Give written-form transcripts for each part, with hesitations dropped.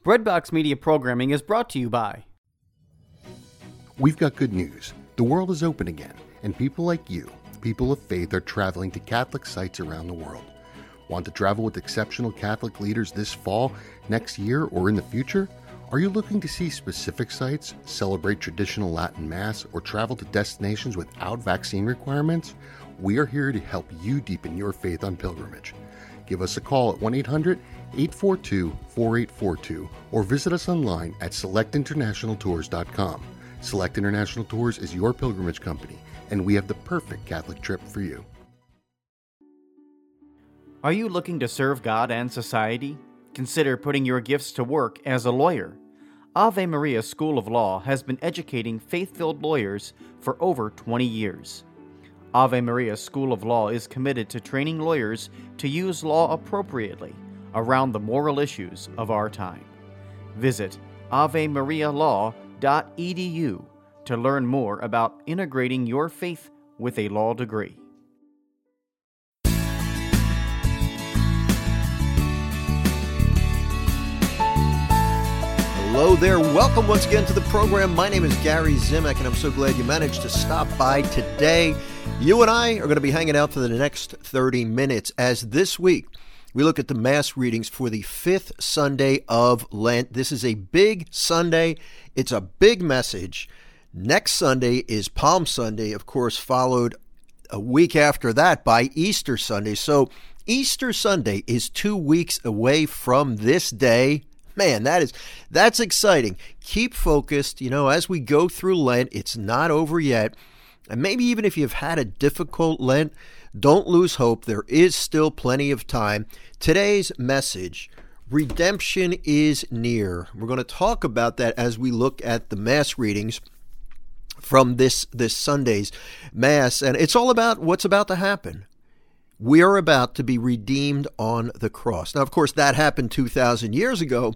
Breadbox Media programming is brought to you by... We've got good news. The world is open again, and people like you, people of faith, are traveling to Catholic sites around the world. Want to travel with exceptional Catholic leaders this fall, next year, or in the future? Are you looking to see specific sites, celebrate traditional Latin Mass, or travel to destinations without vaccine requirements? We are here to help you deepen your faith on pilgrimage. Give us a call at 1-800-842-4842 or visit us online at selectinternationaltours.com. Select International Tours is your pilgrimage company, and we have the perfect Catholic trip for you. Are you looking to serve God and society? Consider putting your gifts to work as a lawyer. Ave Maria School of Law has been educating faith-filled lawyers for over 20 years. Ave Maria School of Law is committed to training lawyers to use law appropriately around the moral issues of our time. Visit avemarialaw.edu to learn more about integrating your faith with a law degree. Hello there. Welcome once again to the program. My name is Gary Zimak, and I'm so glad you managed to stop by today. You and I are going to be hanging out for the next 30 minutes as this week we look at the Mass readings for the fifth Sunday of Lent. This is a big Sunday. It's a big message. Next Sunday is Palm Sunday, of course, followed a week after that by Easter Sunday. So Easter Sunday is 2 weeks away from this day. Man, that's exciting. Keep focused. You know, as we go through Lent, it's not over yet. And maybe even if you've had a difficult Lent, don't lose hope. There is still plenty of time. Today's message, redemption is near. We're going to talk about that as we look at the Mass readings from this Sunday's Mass. And it's all about what's about to happen. We are about to be redeemed on the cross. Now, of course, that happened 2,000 years ago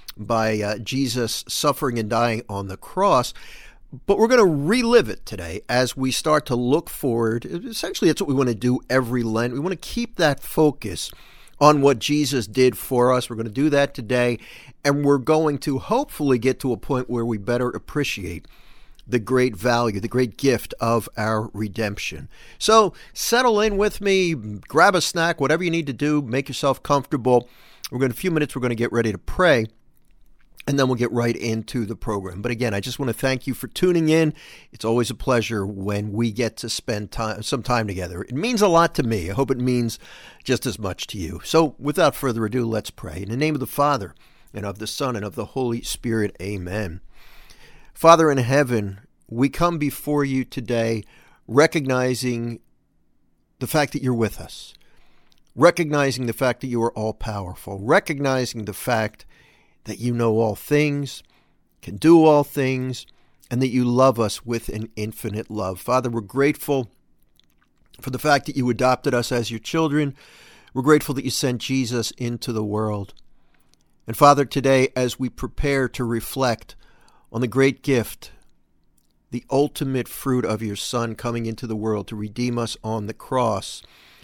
by Jesus suffering and dying on the cross. But we're going to relive it today as we start to look forward. Essentially, that's what we want to do every Lent. We want to keep that focus on what Jesus did for us. We're going to do that today. And we're going to hopefully get to a point where we better appreciate the great value, the great gift of our redemption. So settle in with me, grab a snack, whatever you need to do, make yourself comfortable. In a few minutes, we're going to get ready to pray, and then we'll get right into the program. But again, I just want to thank you for tuning in. It's always a pleasure when we get to spend some time together. It means a lot to me. I hope it means just as much to you. So without further ado, let's pray. In the name of the Father, and of the Son, and of the Holy Spirit, amen. Father in heaven, we come before you today recognizing the fact that you're with us, recognizing the fact that you are all-powerful, recognizing the fact that you know all things, can do all things, and that you love us with an infinite love. Father, we're grateful for the fact that you adopted us as your children. We're grateful that you sent Jesus into the world. And Father, today, as we prepare to reflect on the great gift, the ultimate fruit of your Son coming into the world to redeem us on the cross,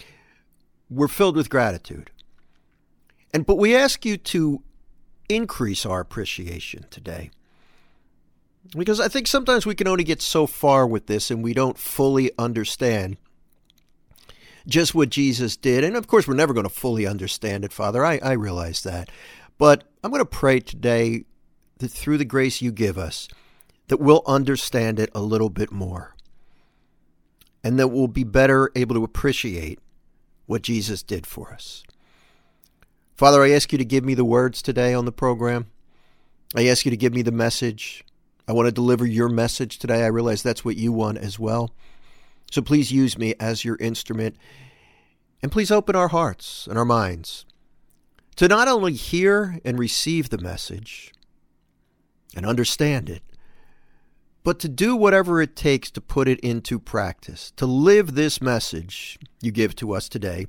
we're filled with gratitude. But we ask you to increase our appreciation today. Because I think sometimes we can only get so far with this and we don't fully understand just what Jesus did. And of course, we're never going to fully understand it, Father. I realize that. But I'm going to pray today that through the grace you give us, that we'll understand it a little bit more. And that we'll be better able to appreciate what Jesus did for us. Father, I ask you to give me the words today on the program. I ask you to give me the message. I want to deliver your message today. I realize that's what you want as well. So please use me as your instrument. And please open our hearts and our minds to not only hear and receive the message and understand it, but to do whatever it takes to put it into practice, to live this message you give to us today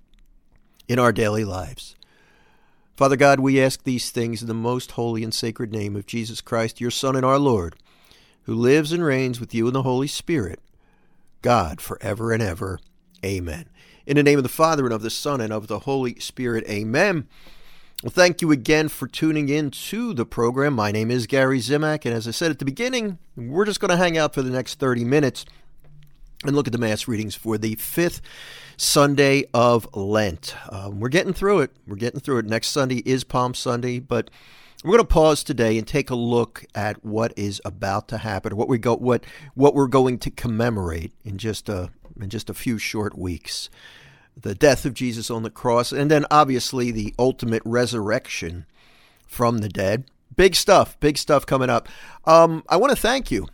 in our daily lives. Father God, we ask these things in the most holy and sacred name of Jesus Christ, your Son and our Lord, who lives and reigns with you in the Holy Spirit, God, forever and ever. Amen. In the name of the Father, and of the Son, and of the Holy Spirit. Amen. Well, thank you again for tuning in to the program. My name is Gary Zimak, and as I said at the beginning, we're just going to hang out for the next 30 minutes and look at the Mass readings for the 5th Sunday of Lent. We're getting through it. Next Sunday is Palm Sunday, but we're going to pause today and take a look at what is about to happen, what we're going to commemorate in just a few short weeks. The death of Jesus on the cross, and then obviously the ultimate resurrection from the dead. Big stuff coming up. I want to thank you.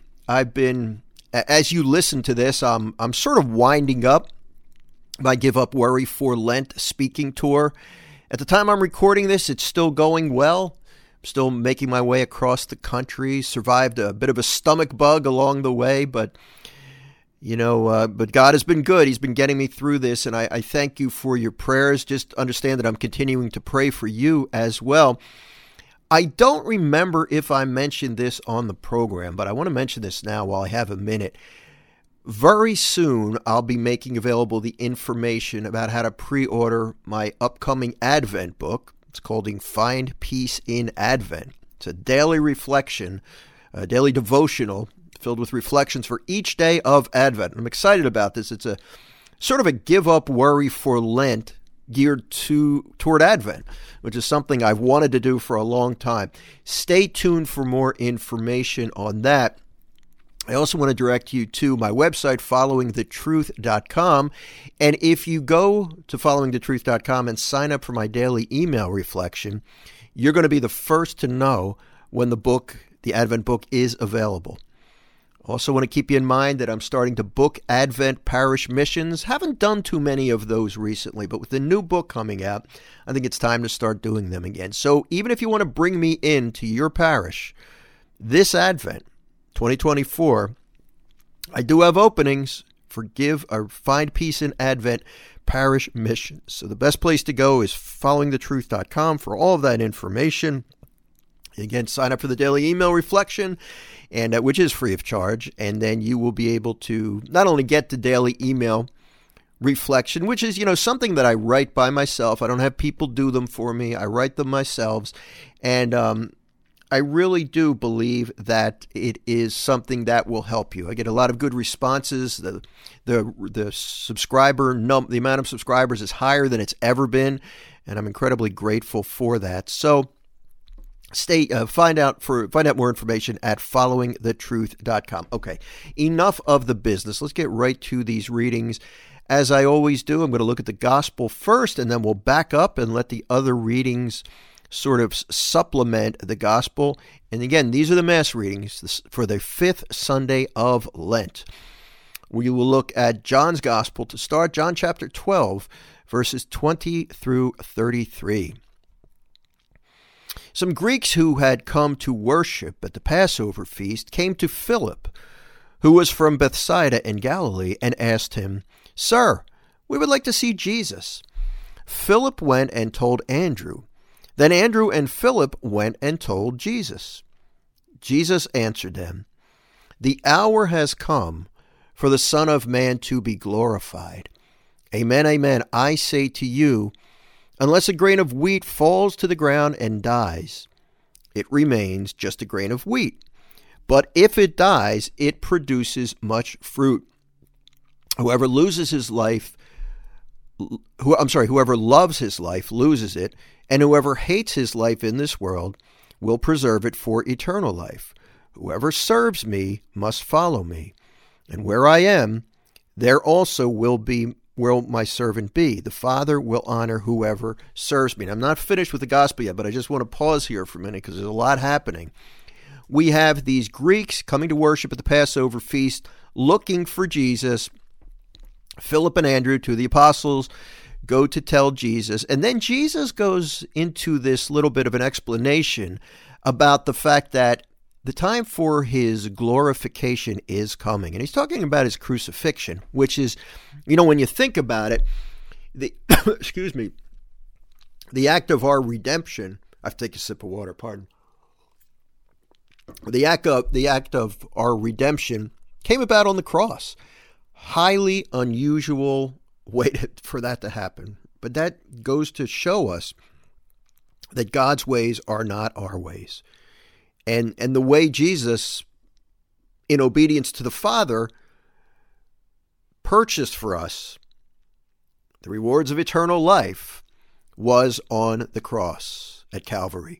As you listen to this, I'm sort of winding up my Give Up Worry for Lent speaking tour. At the time I'm recording this, it's still going well. I'm still making my way across the country. Survived a bit of a stomach bug along the way, but God has been good. He's been getting me through this, and I thank you for your prayers. Just understand that I'm continuing to pray for you as well. I don't remember if I mentioned this on the program, but I want to mention this now while I have a minute. Very soon, I'll be making available the information about how to pre-order my upcoming Advent book. It's called Find Peace in Advent. It's a daily reflection, a daily devotional filled with reflections for each day of Advent. I'm excited about this. It's a sort of a give up worry for Lent geared toward Advent, which is something I've wanted to do for a long time. Stay tuned for more information on that. I also want to direct you to my website, followingthetruth.com. And if you go to followingthetruth.com and sign up for my daily email reflection, you're going to be the first to know when the Advent book is available. Also want to keep you in mind that I'm starting to book Advent parish missions. Haven't done too many of those recently, but with the new book coming out, I think it's time to start doing them again. So even if you want to bring me into your parish this Advent, 2024, I do have openings for Find Peace in Advent parish missions. So the best place to go is followingthetruth.com for all of that information. Again, sign up for the daily email reflection, and which is free of charge, and then you will be able to not only get the daily email reflection, which is something that I write by myself. I don't have people do them for me. I write them myself, and I really do believe that it is something that will help you. I get a lot of good responses. The subscriber the amount of subscribers is higher than it's ever been, and I'm incredibly grateful for that. So find out more information at followingthetruth.com. Okay, enough of the business. Let's get right to these readings. As I always do, I'm going to look at the gospel first, and then we'll back up and let the other readings sort of supplement the gospel. And again, these are the Mass readings for the 5th Sunday of Lent. We will look at John's gospel to start, John chapter 12, verses 20 through 33. Some Greeks who had come to worship at the Passover feast came to Philip, who was from Bethsaida in Galilee, and asked him, "Sir, we would like to see Jesus." Philip went and told Andrew. Then Andrew and Philip went and told Jesus. Jesus answered them, "The hour has come for the Son of Man to be glorified. Amen, amen, I say to you, unless a grain of wheat falls to the ground and dies, it remains just a grain of wheat. But if it dies, it produces much fruit. Whoever loves his life loses it, and whoever hates his life in this world will preserve it for eternal life. Whoever serves me must follow me, and where I am, there also will my servant be. The Father will honor whoever serves me." And I'm not finished with the gospel yet, but I just want to pause here for a minute because there's a lot happening. We have these Greeks coming to worship at the Passover feast, looking for Jesus. Philip and Andrew, two of the apostles, go to tell Jesus. And then Jesus goes into this little bit of an explanation about the fact that the time for his glorification is coming. And he's talking about his crucifixion, which is, when you think about it, excuse me, the act of our redemption. I have to take a sip of water, pardon. The act of our redemption came about on the cross. Highly unusual way for that to happen. But that goes to show us that God's ways are not our ways. And the way Jesus, in obedience to the Father, purchased for us the rewards of eternal life was on the cross at Calvary.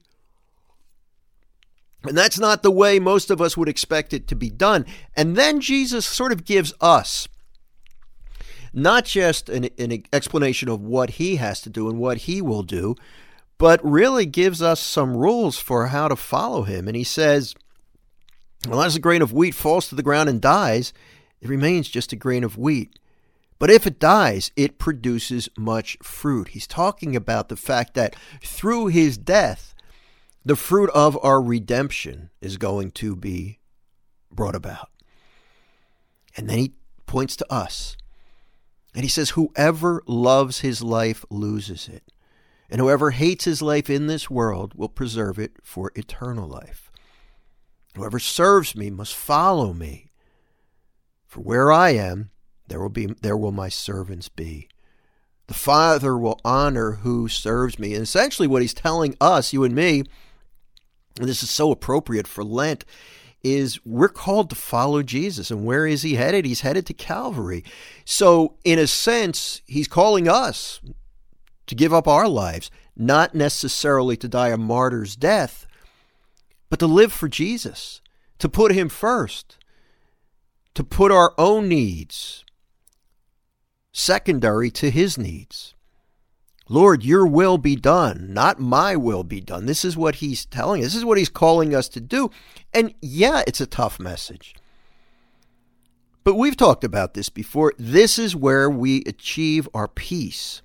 And that's not the way most of us would expect it to be done. And then Jesus sort of gives us not just an explanation of what he has to do and what he will do, but really gives us some rules for how to follow him. And he says, unless a grain of wheat falls to the ground and dies, it remains just a grain of wheat. But if it dies, it produces much fruit. He's talking about the fact that through his death, the fruit of our redemption is going to be brought about. And then he points to us. And he says, whoever loves his life loses it. And whoever hates his life in this world will preserve it for eternal life. Whoever serves me must follow me. For where I am, there will my servants be. The Father will honor who serves me. And essentially what he's telling us, you and me, and this is so appropriate for Lent, is we're called to follow Jesus. And where is he headed? He's headed to Calvary. So in a sense, he's calling us to give up our lives, not necessarily to die a martyr's death, but to live for Jesus, to put him first, to put our own needs secondary to his needs. Lord, your will be done, not my will be done. This is what he's telling us. This is what he's calling us to do. And yeah, it's a tough message. But we've talked about this before. This is where we achieve our peace.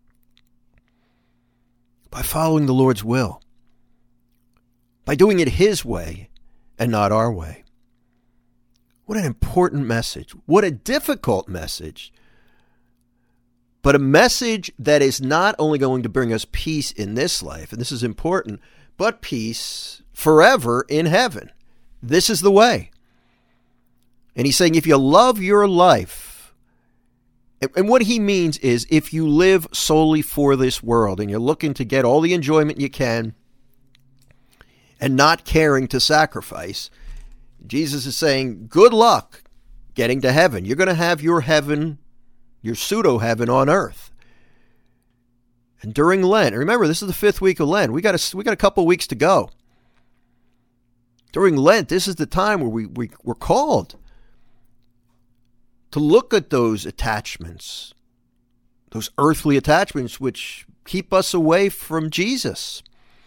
By following the Lord's will. By doing it his way and not our way. What an important message. What a difficult message. But a message that is not only going to bring us peace in this life, and this is important, but peace forever in heaven. This is the way. And he's saying if you love your life, and what he means is if you live solely for this world and you're looking to get all the enjoyment you can and not caring to sacrifice, Jesus is saying, good luck getting to heaven. You're going to have your heaven, your pseudo-heaven on earth. And during Lent, and remember, this is the 5th week of Lent. We got a couple weeks to go. During Lent, this is the time where we're called to look at those attachments, those earthly attachments which keep us away from Jesus,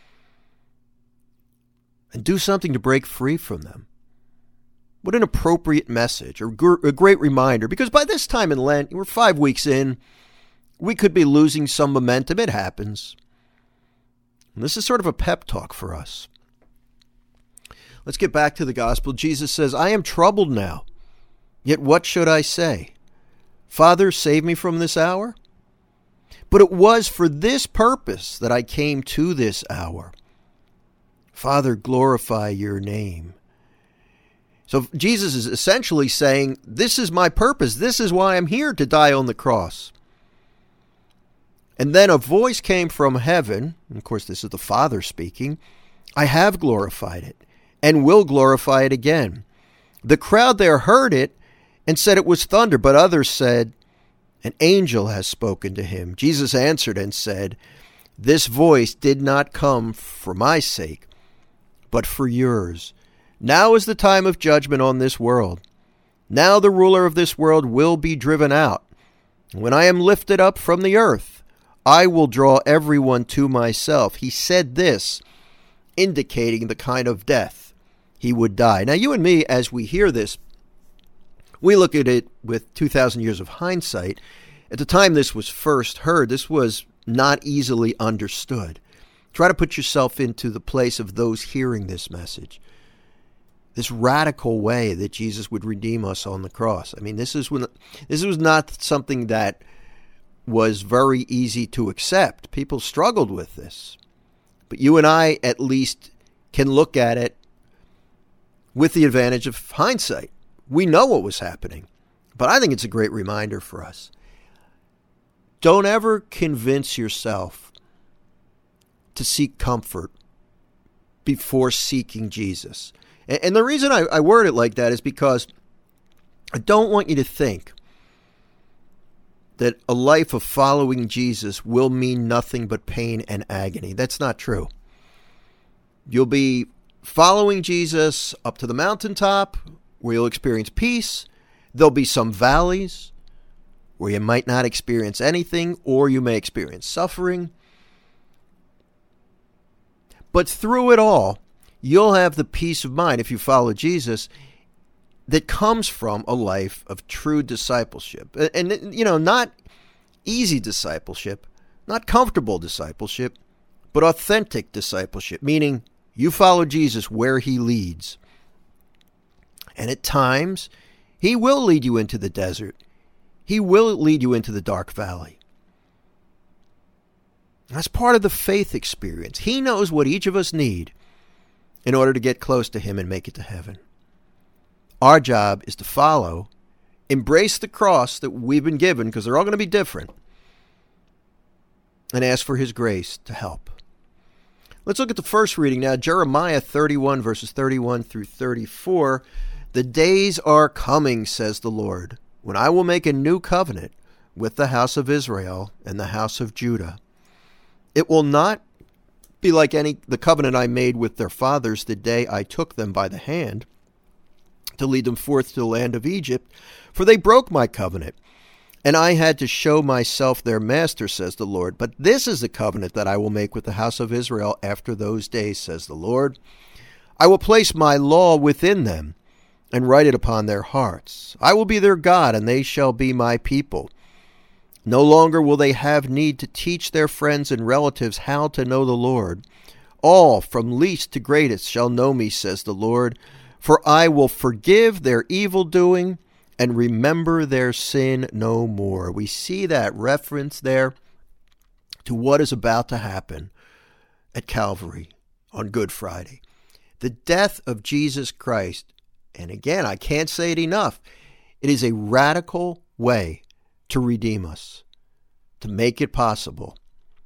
and do something to break free from them. What an appropriate message, or a great reminder, because by this time in Lent, we're 5 weeks in, we could be losing some momentum. It happens. And this is sort of a pep talk for us. Let's get back to the gospel. Jesus says, I am troubled now, yet what should I say? Father, save me from this hour? But it was for this purpose that I came to this hour. Father, glorify your name. So Jesus is essentially saying, this is my purpose. This is why I'm here, to die on the cross. And then a voice came from heaven. And of course, this is the Father speaking. I have glorified it and will glorify it again. The crowd there heard it and said it was thunder, but others said, an angel has spoken to him. Jesus answered and said, this voice did not come for my sake, but for yours. Now is the time of judgment on this world. Now the ruler of this world will be driven out. When I am lifted up from the earth, I will draw everyone to myself. He said this, indicating the kind of death he would die. Now you and me, as we hear this, we look at it with 2,000 years of hindsight. At the time this was first heard, this was not easily understood. Try to put yourself into the place of those hearing this message. This radical way that Jesus would redeem us on the cross. I mean, this was not something that was very easy to accept. People struggled with this. But you and I at least can look at it with the advantage of hindsight. We know what was happening. But I think it's a great reminder for us. Don't ever convince yourself to seek comfort before seeking Jesus. And the reason I word it like that is because I don't want you to think that a life of following Jesus will mean nothing but pain and agony. That's not true. You'll be following Jesus up to the mountaintop where you'll experience peace. There'll be some valleys where you might not experience anything, or you may experience suffering. But through it all, you'll have the peace of mind, if you follow Jesus, that comes from a life of true discipleship. And, not easy discipleship, not comfortable discipleship, but authentic discipleship, meaning you follow Jesus where he leads. And at times, he will lead you into the desert. He will lead you into the dark valley. That's part of the faith experience. He knows what each of us need in order to get close to him and make it to heaven. Our job is to follow, embrace the cross that we've been given, because they're all going to be different, and ask for his grace to help. Let's look at the first reading now, Jeremiah 31, verses 31 through 34. The days are coming, says the Lord, when I will make a new covenant with the house of Israel and the house of Judah. It will not be like the covenant I made with their fathers the day I took them by the hand to lead them forth to the land of Egypt, for they broke my covenant, and I had to show myself their master, says the Lord. But this is the covenant that I will make with the house of Israel after those days, says the Lord. I will place my law within them and write it upon their hearts. I will be their God, and they shall be my people. No longer will they have need to teach their friends and relatives how to know the Lord. All, from least to greatest, shall know me, says the Lord, for I will forgive their evil doing and remember their sin no more. We see that reference there to what is about to happen at Calvary on Good Friday. The death of Jesus Christ, and again, I can't say it enough, it is a radical way to redeem us, to make it possible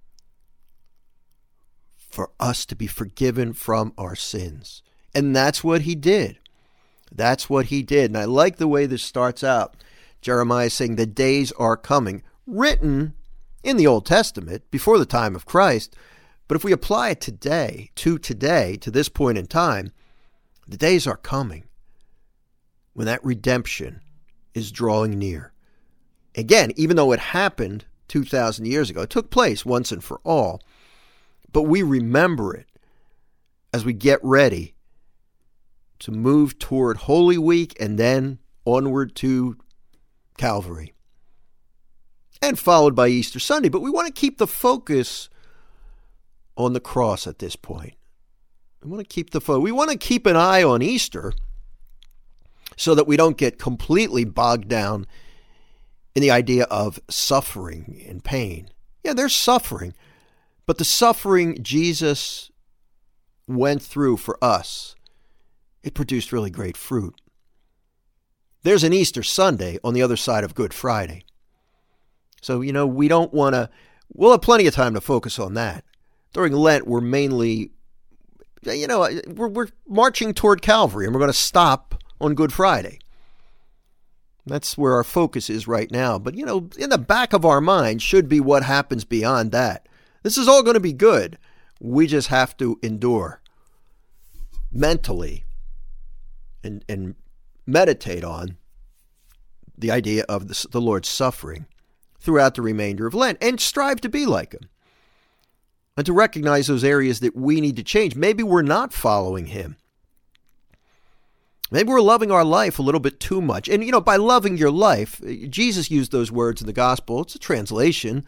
for us to be forgiven from our sins. And that's what he did. That's what he did. And I like the way this starts out. Jeremiah is saying the days are coming, written in the Old Testament before the time of Christ. But if we apply it today, to this point in time, the days are coming when that redemption is drawing near. Again, even though it happened 2,000 years ago, it took place once and for all, but we remember it as we get ready to move toward Holy Week and then onward to Calvary, and followed by Easter Sunday. But we want to keep the focus on the cross at this point. We want to keep an eye on Easter so that we don't get completely bogged down in the idea of suffering and pain. Yeah, there's suffering, but the suffering Jesus went through for us, it produced really great fruit. There's an Easter Sunday on the other side of Good Friday. So, we don't want to, we'll have plenty of time to focus on that. During Lent, we're mainly, we're marching toward Calvary, and we're going to stop on Good Friday. That's where our focus is right now. But, in the back of our mind should be what happens beyond that. This is all going to be good. We just have to endure mentally and meditate on the idea of the Lord's suffering throughout the remainder of Lent, and strive to be like him and to recognize those areas that we need to change. Maybe we're not following him. Maybe we're loving our life a little bit too much. And, by loving your life, Jesus used those words in the gospel. It's a translation.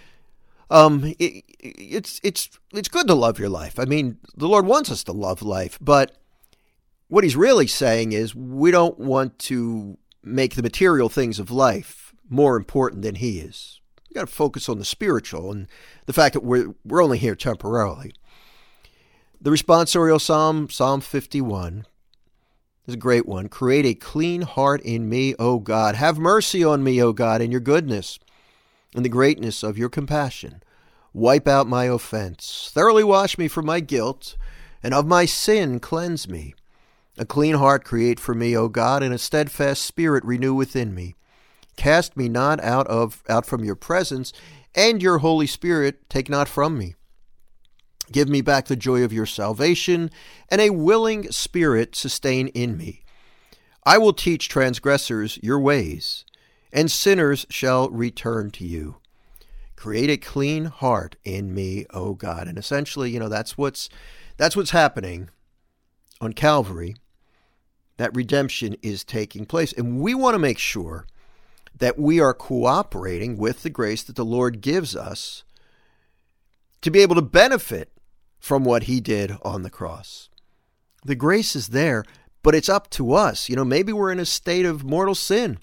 It's good to love your life. I mean, the Lord wants us to love life, but what he's really saying is we don't want to make the material things of life more important than he is. We've got to focus on the spiritual and the fact that we're only here temporarily. The responsorial psalm, Psalm 51, is a great one. Create a clean heart in me, O God. Have mercy on me, O God, in your goodness and the greatness of your compassion. wipe out my offense. Thoroughly wash me from my guilt, and of my sin cleanse me. A clean heart create for me, O God, and a steadfast spirit renew within me. Cast me not out from your presence, and your Holy Spirit take not from me. Give me back the joy of your salvation, and a willing spirit sustain in me. I will teach transgressors your ways, and sinners shall return to you. Create a clean heart in me, O God. And essentially, that's what's happening on Calvary. That redemption is taking place. And we want to make sure that we are cooperating with the grace that the Lord gives us to be able to benefit from what he did on the cross. The grace is there, but it's up to us. Maybe we're in a state of mortal sin.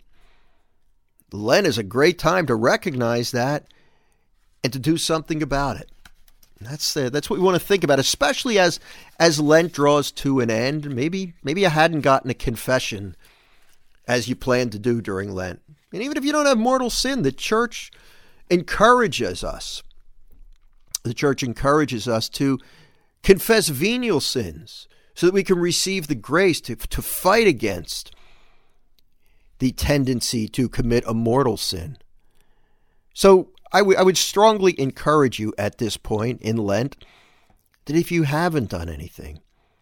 Lent is a great time to recognize that and to do something about it. That's what we want to think about, especially as Lent draws to an end. Maybe you hadn't gotten a confession as you planned to do during Lent. And even if you don't have mortal sin, the church encourages us. The church encourages us to confess venial sins so that we can receive the grace to fight against the tendency to commit a mortal sin. So I would strongly encourage you at this point in Lent that if you haven't done anything,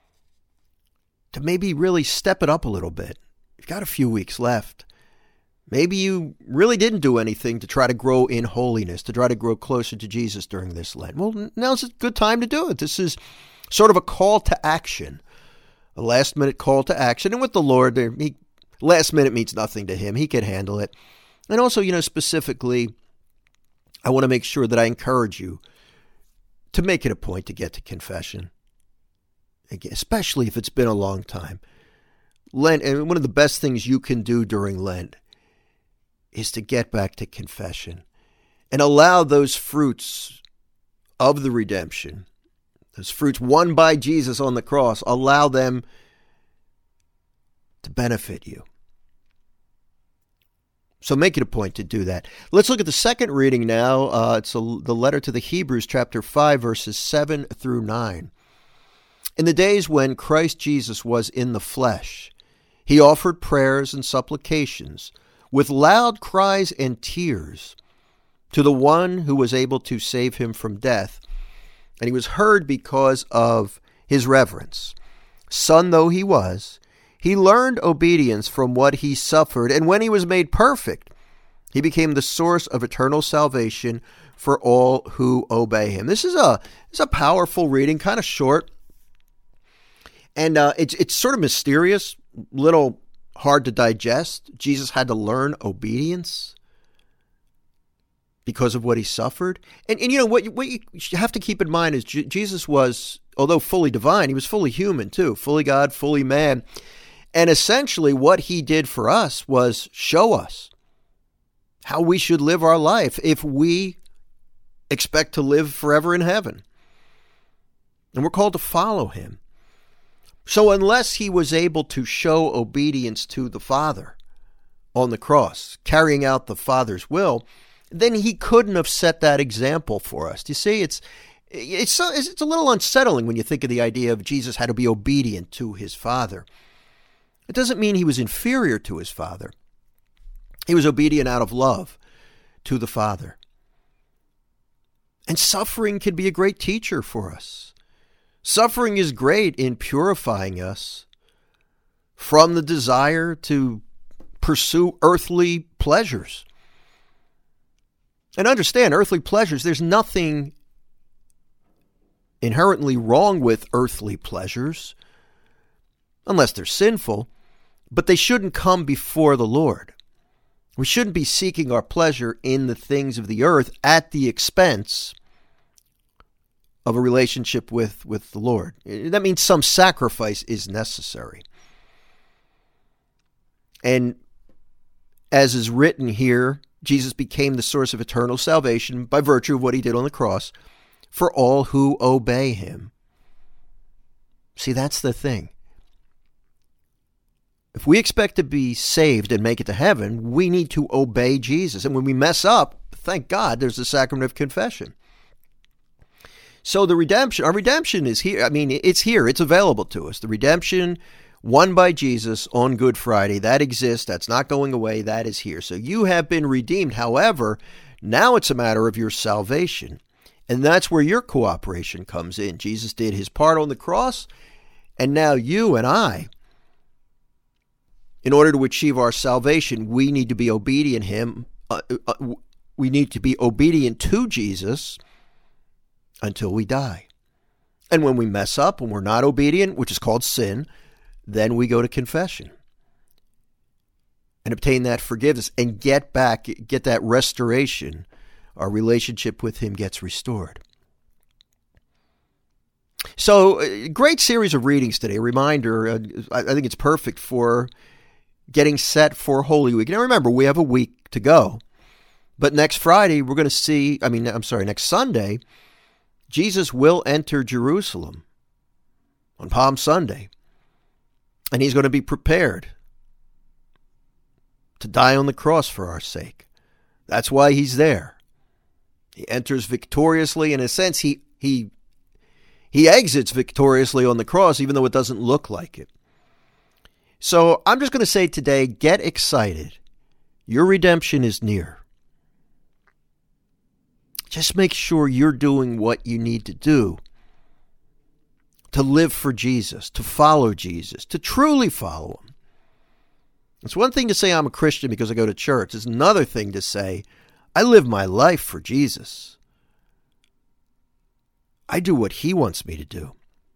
to maybe really step it up a little bit. You've got a few weeks left. Maybe you really didn't do anything to try to grow in holiness, to try to grow closer to Jesus during this Lent. Well, now's a good time to do it. This is sort of a call to action, a last-minute call to action. And with the Lord, last minute means nothing to him. He can handle it. And also, specifically, I want to make sure that I encourage you to make it a point to get to confession, again, especially if it's been a long time. Lent, and one of the best things you can do during Lent is to get back to confession and allow those fruits of the redemption, those fruits won by Jesus on the cross, allow them to benefit you. So make it a point to do that. Let's look at the second reading now. It's the letter to the Hebrews, chapter 5, verses 7 through 9. In the days when Christ Jesus was in the flesh, he offered prayers and supplications with loud cries and tears to the one who was able to save him from death, and he was heard because of his reverence. Son though he was, he learned obedience from what he suffered, and when he was made perfect, he became the source of eternal salvation for all who obey him. This is a powerful reading, kind of short, and it's sort of mysterious, little hard to digest. Jesus had to learn obedience because of what he suffered. And what you have to keep in mind is Jesus was, although fully divine, he was fully human too, fully God, fully man. And essentially what he did for us was show us how we should live our life if we expect to live forever in heaven. And we're called to follow him. So unless he was able to show obedience to the Father on the cross, carrying out the Father's will, then he couldn't have set that example for us. You see, it's a little unsettling when you think of the idea of Jesus had to be obedient to his Father. It doesn't mean he was inferior to his Father. He was obedient out of love to the Father. And suffering can be a great teacher for us. Suffering is great in purifying us from the desire to pursue earthly pleasures. And understand, earthly pleasures, there's nothing inherently wrong with earthly pleasures, unless they're sinful, but they shouldn't come before the Lord. We shouldn't be seeking our pleasure in the things of the earth at the expense of a relationship with the Lord. That means some sacrifice is necessary. And as is written here, Jesus became the source of eternal salvation by virtue of what he did on the cross for all who obey him. See, that's the thing. If we expect to be saved and make it to heaven, we need to obey Jesus. And when we mess up, thank God there's the sacrament of confession. So the redemption, our redemption is here. I mean, it's here. It's available to us. The redemption won by Jesus on Good Friday, that exists. That's not going away. That is here. So you have been redeemed. However, now it's a matter of your salvation. And that's where your cooperation comes in. Jesus did his part on the cross. And now you and I, in order to achieve our salvation, we need to be obedient we need to be obedient to Jesus until we die. And when we mess up, when we're not obedient, which is called sin, then we go to confession and obtain that forgiveness and get that restoration. Our relationship with him gets restored. So, great series of readings today. A reminder, I think it's perfect for getting set for Holy Week. Now remember, we have a week to go. But next Friday, we're going to see, next Sunday, Jesus will enter Jerusalem on Palm Sunday. And he's going to be prepared to die on the cross for our sake. That's why he's there. He enters victoriously. In a sense, he exits victoriously on the cross, even though it doesn't look like it. So I'm just going to say today, get excited. Your redemption is near. Just make sure you're doing what you need to do to live for Jesus, to follow Jesus, to truly follow him. It's one thing to say I'm a Christian because I go to church. It's another thing to say I live my life for Jesus. I do what he wants me to do.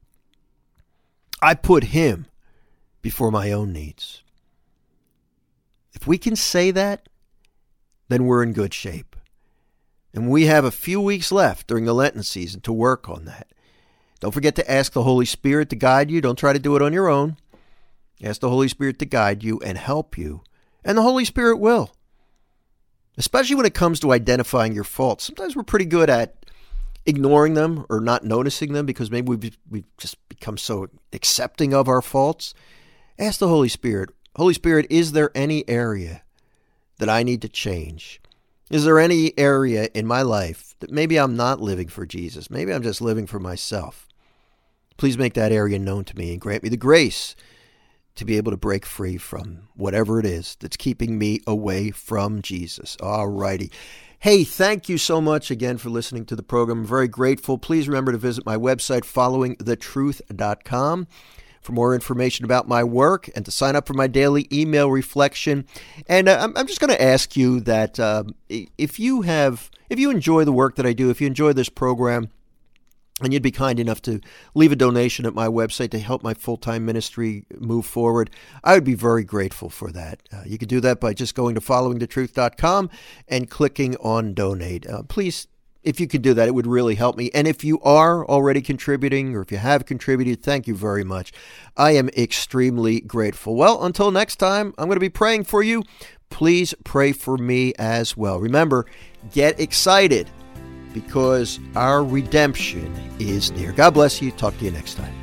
I put him before my own needs. If we can say that, then we're in good shape. And we have a few weeks left during the Lenten season to work on that. Don't forget to ask the Holy Spirit to guide you. Don't try to do it on your own. Ask the Holy Spirit to guide you and help you. And the Holy Spirit will. Especially when it comes to identifying your faults. Sometimes we're pretty good at ignoring them or not noticing them because maybe we've just become so accepting of our faults. Ask the Holy Spirit, Holy Spirit, is there any area that I need to change? Is there any area in my life that maybe I'm not living for Jesus? Maybe I'm just living for myself. Please make that area known to me and grant me the grace to be able to break free from whatever it is that's keeping me away from Jesus. All righty. Hey, thank you so much again for listening to the program. I'm very grateful. Please remember to visit my website, followingthetruth.com, for more information about my work and to sign up for my daily email reflection. And I'm just going to ask you that if you enjoy the work that I do, if you enjoy this program, and you'd be kind enough to leave a donation at my website to help my full-time ministry move forward, I would be very grateful for that. You can do that by just going to followingthetruth.com and clicking on donate. Please, if you could do that, it would really help me. And if you are already contributing or if you have contributed, thank you very much. I am extremely grateful. Well, until next time, I'm going to be praying for you. Please pray for me as well. Remember, get excited, because our redemption is near. God bless you. Talk to you next time.